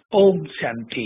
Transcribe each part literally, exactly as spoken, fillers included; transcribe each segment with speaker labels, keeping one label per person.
Speaker 1: ओम शांति।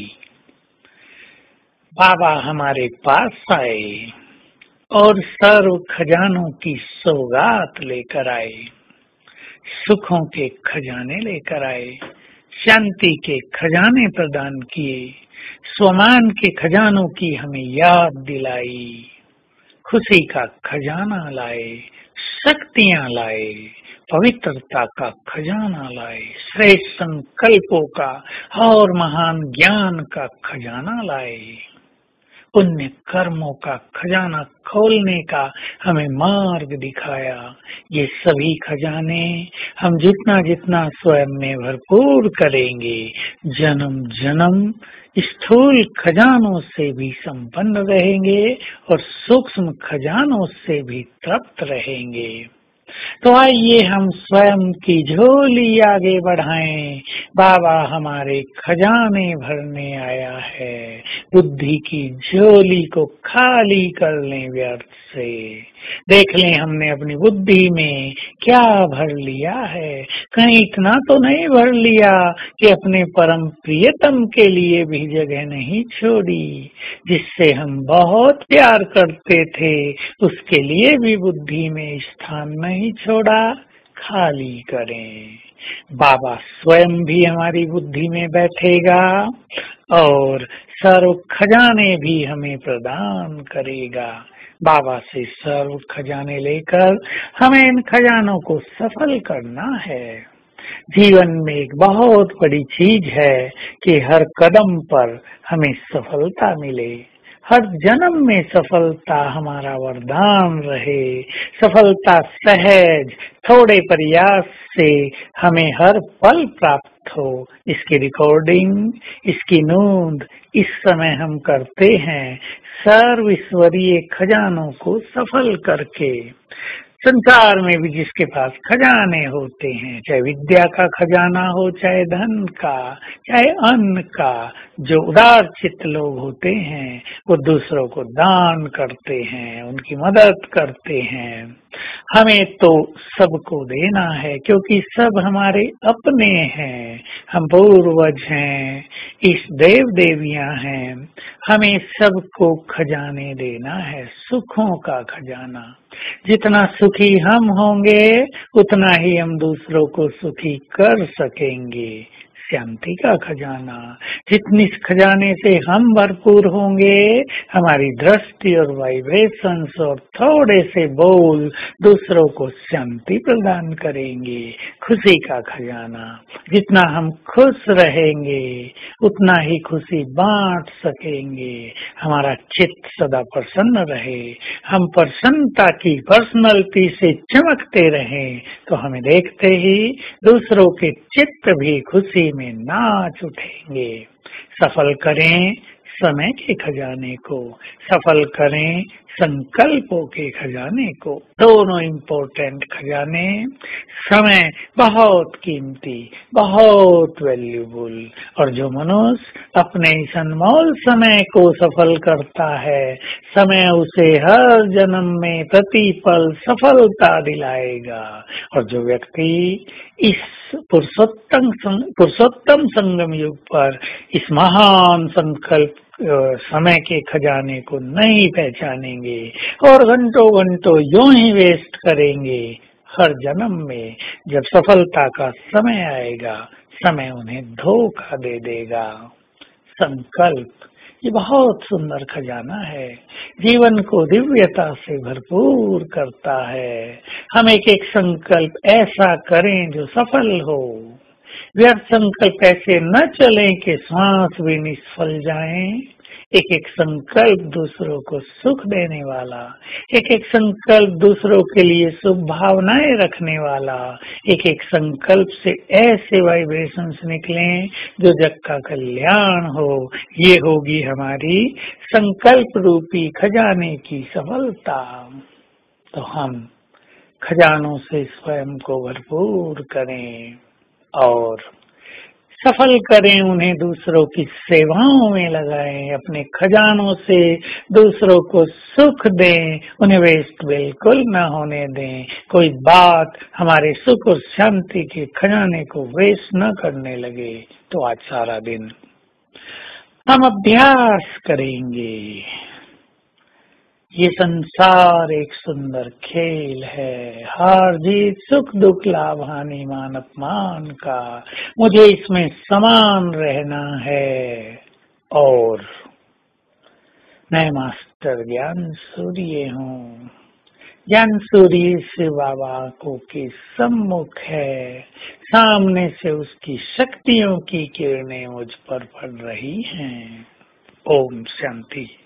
Speaker 1: बाबा हमारे पास आए और सर्व खजानों की सौगात लेकर आए, सुखों के खजाने लेकर आए, शांति के खजाने प्रदान किए, स्वमान के खजानों की हमें याद दिलाई, खुशी का खजाना लाए, शक्तियां लाए, पवित्रता का खजाना लाए, श्रेष्ठ संकल्पों का और महान ज्ञान का खजाना लाए, पुण्य कर्मों का खजाना खोलने का हमें मार्ग दिखाया। ये सभी खजाने हम जितना जितना स्वयं में भरपूर करेंगे, जन्म जन्म स्थूल खजानों से भी संपन्न रहेंगे और सूक्ष्म खजानों से भी तृप्त रहेंगे। तो आइए हम स्वयं की झोली आगे बढ़ाएं। बाबा हमारे खजाने भरने आया है, बुद्धि की झोली को खाली कर लें व्यर्थ से। देख लें हमने अपनी बुद्धि में क्या भर लिया है। कहीं इतना तो नहीं भर लिया कि अपने परम प्रियतम के लिए भी जगह नहीं छोड़ी, जिससे हम बहुत प्यार करते थे उसके लिए भी बुद्धि में स्थान नहीं छोड़ा। खाली करें। बाबा स्वयं भी हमारी बुद्धि में बैठेगा और सर्व खजाने भी हमें प्रदान करेगा। बाबा से सर्व खजाने लेकर हमें इन खजानों को सफल करना है। जीवन में एक बहुत बड़ी चीज है कि हर कदम पर हमें सफलता मिले, हर जन्म में सफलता हमारा वरदान रहे। सफलता सहज थोड़े प्रयास से हमें हर पल प्राप्त हो। इसकी रिकॉर्डिंग, इसकी नोंद इस समय हम करते हैं, सर्व ईश्वरीय खजानों को सफल करके। संसार में भी जिसके पास खजाने होते हैं, चाहे विद्या का खजाना हो, चाहे धन का, चाहे अन्न का, जो उदार चित्त लोग होते हैं वो दूसरों को दान करते हैं, उनकी मदद करते हैं। हमें तो सबको देना है क्योंकि सब हमारे अपने हैं। हम पूर्वज हैं, इस देव देवियां हैं। हमें सबको खजाने देना है, सुखों का खजाना। जितना सुखी हम होंगे उतना ही हम दूसरों को सुखी कर सकेंगे। शांति का खजाना, जितनी खजाने से हम भरपूर होंगे, हमारी दृष्टि और वाइब्रेशंस और थोड़े से बोल दूसरों को शांति प्रदान करेंगे। खुशी का खजाना, जितना हम खुश रहेंगे उतना ही खुशी बांट सकेंगे। हमारा चित्त सदा प्रसन्न रहे, हम प्रसन्नता की पर्सनैलिटी से चमकते रहें, तो हमें देखते ही दूसरों के चित्त भी खुशी में नाच उठेंगे। सफल करें समय के खजाने को, सफल करें संकल्पों के खजाने को। दोनों इम्पोर्टेंट खजाने। समय बहुत कीमती, बहुत वैल्यूबल, और जो मनुष्य अपने इस अनमोल समय को सफल करता है, समय उसे हर जन्म में प्रतिपल सफलता दिलाएगा। और जो व्यक्ति इस पुरुषोत्तम पुरुषोत्तम संगम युग पर इस महान संकल्प समय के खजाने को नहीं पहचानेंगे और घंटों घंटों यूं ही वेस्ट करेंगे, हर जन्म में जब सफलता का समय आएगा समय उन्हें धोखा दे देगा। संकल्प ये बहुत सुंदर खजाना है, जीवन को दिव्यता से भरपूर करता है। हम एक एक संकल्प ऐसा करें जो सफल हो। व्यर्थ संकल्प ऐसे न चलें कि श्वास भी निष्फल जाएं। एक एक संकल्प दूसरों को सुख देने वाला, एक एक संकल्प दूसरों के लिए शुभ भावनाएं रखने वाला, एक एक संकल्प से ऐसे वाइब्रेशंस निकलें जो जग का कल्याण हो। ये होगी हमारी संकल्प रूपी खजाने की सफलता। तो हम खजानों से स्वयं को भरपूर करें और सफल करें, उन्हें दूसरों की सेवाओं में लगाएं, अपने खजानों से दूसरों को सुख दें, उन्हें वेस्ट बिल्कुल न होने दें। कोई बात हमारे सुख और शांति के खजाने को वेस्ट न करने लगे। तो आज सारा दिन हम अभ्यास करेंगे। ये संसार एक सुंदर खेल है, हार जीत सुख दुख लाभ हानि मान अपमान का, मुझे इसमें समान रहना है। और मैं मास्टर ज्ञान सूर्य हूँ। ज्ञान सूर्य शिव बाबा को के सम्मुख है, सामने से उसकी शक्तियों की किरणें मुझ पर पड़ रही हैं। ओम शांति।